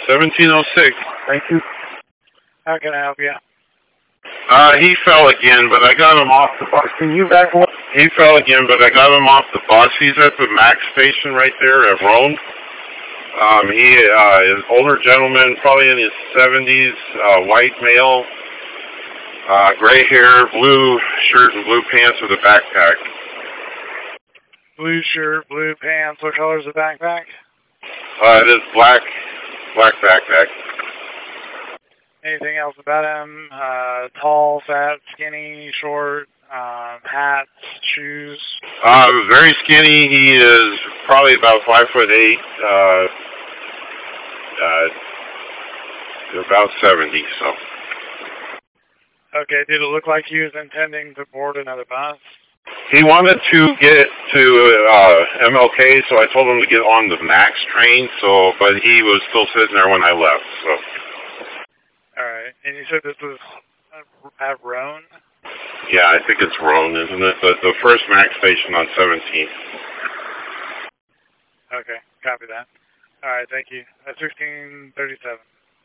1706. Thank you. How can I help you? He fell again, but I got him off the bus. Can you back up? He fell again, but I got him off the bus. He's at the MAX station right there at Rome. He is an older gentleman, probably in his 70s, white male, gray hair, blue shirt and blue pants with a backpack. Blue shirt, blue pants. What color is the backpack? It is black backpack. Anything else about him? Tall, fat, skinny, short, hats, shoes? Very skinny. He is probably about 5'8", about 70, so. Okay, did it look like he was intending to board another bus? He wanted to get to MLK, so I told him to get on the MAX train, but he was still sitting there when I left, so. Alright, and you said this was at Rhone? Yeah, I think it's Rhone, isn't it? The first MAX station on 17th. Okay, copy that. Alright, thank you. That's 1637.